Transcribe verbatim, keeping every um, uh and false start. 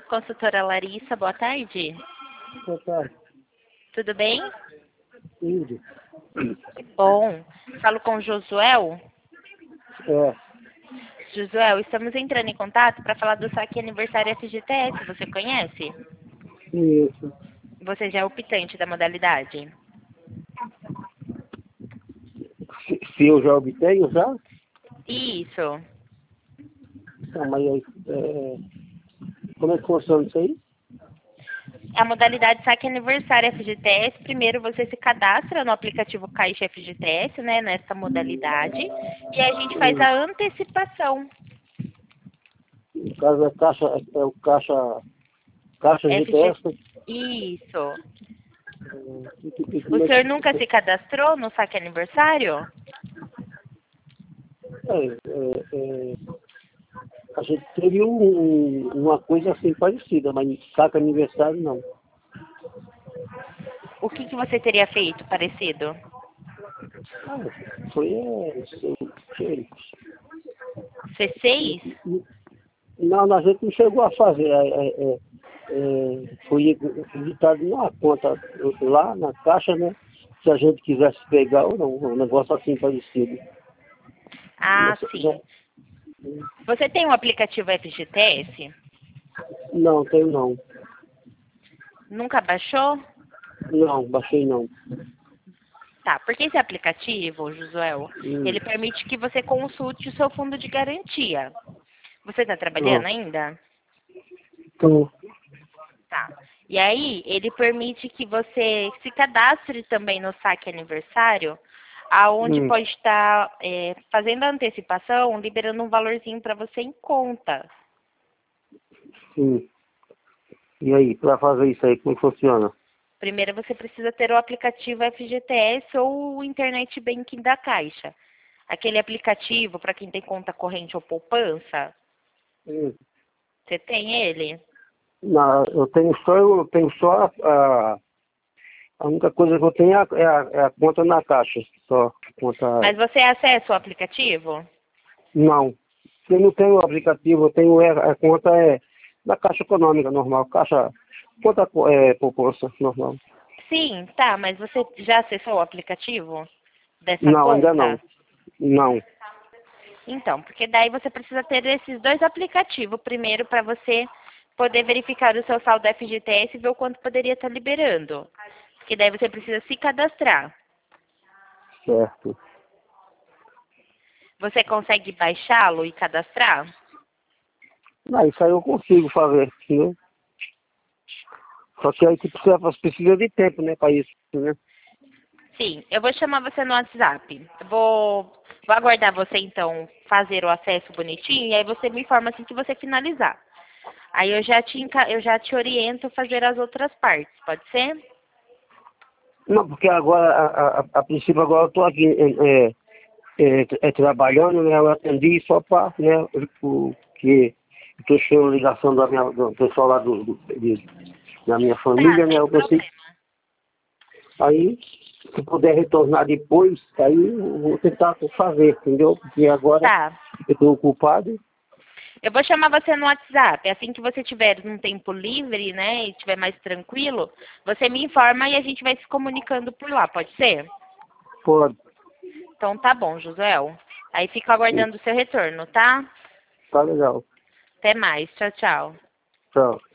Consultora Larissa, boa tarde. Boa tarde. Tudo bem? Índio. Bom. Falo com o Josuel. É, Josuel, estamos entrando em contato para falar do saque aniversário F G T S. Você conhece? isso. Você já é optante da modalidade? Se, se eu já obtenho, já? Isso. Não, mas aí, é, como é que funciona isso aí? A modalidade saque aniversário F G T S, primeiro você se cadastra no aplicativo Caixa F G T S, né, nessa modalidade, e a gente faz a antecipação. No caso é caixa, é o caixa, caixa F G... G T S. Isso. É, e que- e O como é senhor que- nunca se cadastrou no saque aniversário? é, é, é, a gente teve um, um- uma coisa assim parecida, mas saca aniversário não. O que, que você teria feito parecido? Ah, foi, é, sei, sei. C seis? Não, a gente não chegou a fazer. É, é, é, é, foi editado numa conta lá na caixa, né? Se a gente quisesse pegar ou não, um negócio assim parecido. Ah, Nessa- sim. né? Você tem um aplicativo F G T S? Não, tem não. Nunca baixou? Não, baixei não. Tá, porque esse aplicativo, Josuel, Hum, ele permite que você consulte o seu fundo de garantia. Você está trabalhando não. ainda? Então, Tá. E aí, ele permite que você se cadastre também no saque aniversário, aonde hum, pode estar é, fazendo a antecipação, liberando um valorzinho para você em conta. sim. E aí, para fazer isso aí, como funciona? Primeiro, você precisa ter o aplicativo F G T S ou o Internet Banking da Caixa. Aquele aplicativo para quem tem conta corrente ou poupança, Hum. você tem ele? Não, eu tenho só, eu tenho só a, a única coisa que eu tenho é a, é a, é a conta na caixa. Só. Conta. Mas você acessa o aplicativo? Não. Eu não tenho o aplicativo, eu tenho é, a conta é da Caixa Econômica normal, Caixa, conta é, poupança normal. Sim, tá, mas você já acessou o aplicativo dessa Não, ainda não. conta? Não. Então, porque daí você precisa ter esses dois aplicativos. Primeiro, para você poder verificar o seu saldo F G T S e ver o quanto poderia estar liberando. Porque daí você precisa se cadastrar. Certo. Você consegue baixá-lo e cadastrar? Não, isso aí eu consigo fazer, né? Só que aí que precisa, precisa de tempo, né, para isso, né? Sim, eu vou chamar você no WhatsApp. Eu vou, vou aguardar você, então, fazer o acesso bonitinho e aí você me informa assim que você finalizar. Aí eu já te, enca- eu já te oriento a fazer as outras partes, pode ser? Não, porque agora, a, a, a princípio agora eu estou aqui é, é, é, é, trabalhando, né? Eu atendi só para, né, porque estou cheio de ligação da minha, do pessoal lá do, do, de- da minha Tá, família, né? sem Eu pensei, problema. aí, se puder retornar depois, aí eu vou tentar fazer, entendeu? Porque agora Tá. eu estou ocupado. Eu vou chamar você no WhatsApp. Assim que você tiver um tempo livre, né, e estiver mais tranquilo, você me informa e a gente vai se comunicando por lá, pode ser? Pode. Então tá bom, Josuel. Aí fico aguardando o seu retorno, tá? Tá legal. Até mais. Tchau, tchau. Tchau.